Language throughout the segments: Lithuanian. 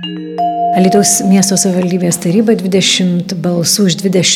Alytaus miesto savivaldybės taryba 20 balsų iš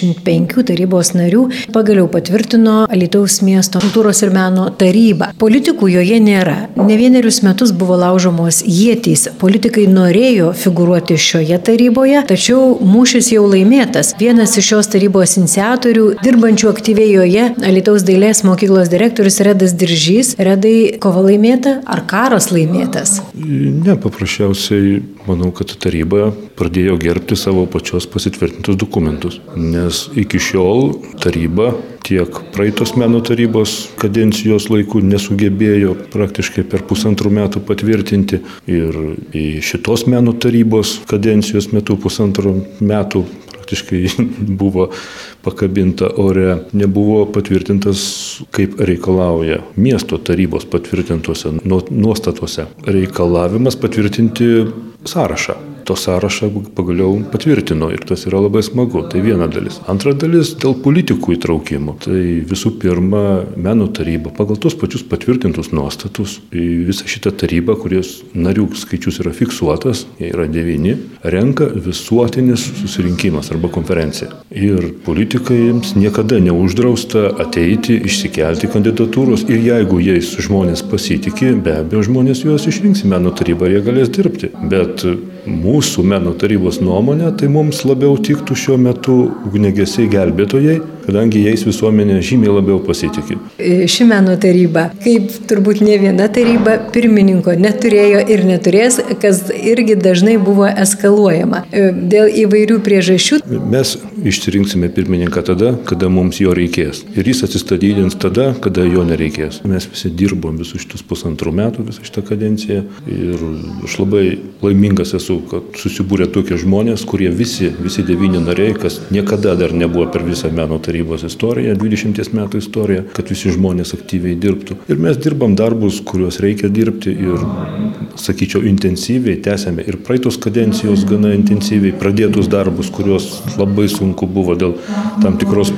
25 tarybos narių pagaliau patvirtino Alytaus miesto kultūros ir meno tarybą. Politikų joje nėra. Ne vienerius metus buvo laužomos ietys. Politikai norėjo figūruoti šioje taryboje, tačiau mūšis jau laimėtas. Vienas iš šios tarybos iniciatorių, dirbančių aktyviai joje, Alytaus dailės mokyklos direktorius Redas Diržys. Redai, kova laimėta ar karas laimėtas? Ne, paprasčiausiai manau, kad taryba pradėjo gerbti savo pačios pasitvirtintus dokumentus, nes iki šiol taryba tiek praeitos meno tarybos kadencijos laikų nesugebėjo praktiškai per 1,5 metų patvirtinti ir į šitos meno tarybos kadencijos metu 1,5 metų praktiškai buvo pakabinta ore, nebuvo patvirtintas, kaip reikalauja miesto tarybos patvirtintose nuostatuose. Reikalavimas patvirtinti sąrašą. To sąrašą pagaliau patvirtino ir tas yra labai smagu. Tai viena dalis. Antra dalis dėl politikų įtraukimo. Tai visų pirma, meno taryba pagal tos pačius patvirtintus nuostatus į visą šitą tarybą, kurios narių skaičius yra fiksuotas, jie yra 9, renka visuotinis susirinkimas arba konferencija. Ir politikams niekada neuždrausta ateiti, išsikelti kandidatūros ir jeigu jais žmonės pasitikė, be abejo žmonės juos išrinks į meno tarybą ir jie galės dirbti. Bet mūsų meno tarybos nuomonė, tai mums labiau tiktų šiuo metu ugniagesiai gelbėtojai, kadangi jais visuomenė žymiai labiau pasitikė. Ši meno taryba, kaip turbūt ne viena taryba, pirmininko neturėjo ir neturės, kas irgi dažnai buvo eskaluojama. Dėl įvairių priežasčių. Mes išsirinksime pirmininką tada, kada mums jo reikės. Ir jis atsistatydins tada, kada jo nereikės. Mes visi dirbom visus šitus 1,5 metų, visą šitą kadenciją. Ir aš labai laimingas esu, kad susibūrė tokie žmonės, kurie visi 9 nariai, kas niekada dar nebuvo per visą meno tarybos istoriją, 20 metų istoriją, kad visi žmonės aktyviai dirbtų. Ir mes dirbam darbus, kuriuos reikia dirbti ir, sakyčiau, intensyviai tęsėme ir praeitos kadencijos gana intensyviai pradėtus darbus, kuriuos labai sunku buvo dėl tam tikros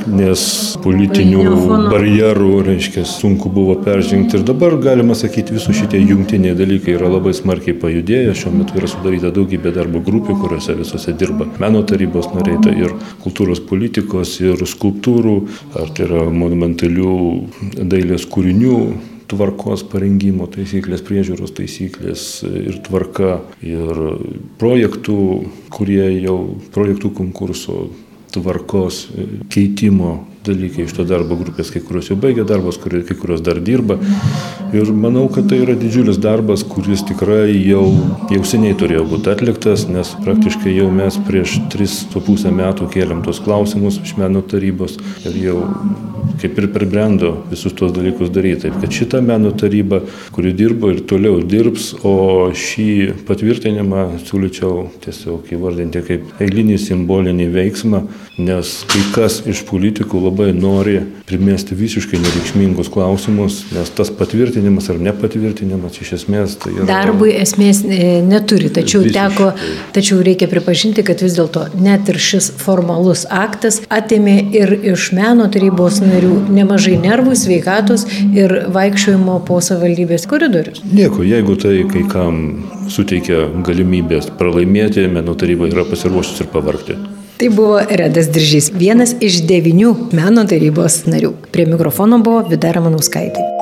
politinių barjerų, reiškia, sunku buvo peržengti. Ir dabar, galima sakyti, visų šitie jungtiniai dalykai yra labai smarkiai pajudėję. Šiuo metu yra sudaryta daugybė darbo grupių, kuriuose visose dirba meno tarybos nariai, tai ir kultūros politikos, ir skulptūrų, ar tai yra monumentalių dailės kūrinių tvarkos parengimo taisyklės, priežiūros taisyklės ir tvarka, ir projektų, kurie jau projektų konkurso tvarkos keitimo dalykai iš to darbo grupės, kai kurios jau baigė darbas, kai kurios dar dirba. Ir manau, kad tai yra didžiulis darbas, kuris tikrai jau seniai turėjo būti atliktas, nes praktiškai jau mes prieš 3,5 metų kėlėm tos klausimus iš meno tarybos ir jau kaip ir pribrendo visus tos dalykus daryti. Taip, kad šita meno taryba, kuri dirbo ir toliau dirbs, o šį patvirtinimą siūlyčiau tiesiog įvardinti kaip eilinį simbolinį veiksmą, nes kai kas iš politikų labai nori primesti visiškai nereikšmingus klausimus, nes tas patvirtinimas ar nepatvirtinimas iš esmės tai yra... Darbui esmės neturi, tačiau reikia pripažinti, kad vis dėlto net ir šis formalus aktas atėmė ir iš meno tarybos narių nemažai nervų, sveikatos ir vaikščiojimo po savivaldybės koridorius. Nieko, jeigu tai kai kam suteikia galimybės pralaimėti, meno taryba yra pasiruošusi ir pavargti. Tai buvo Redas Diržys, vienas iš 9 meno tarybos narių. Prie mikrofono buvo Vida Ramanauskaitė.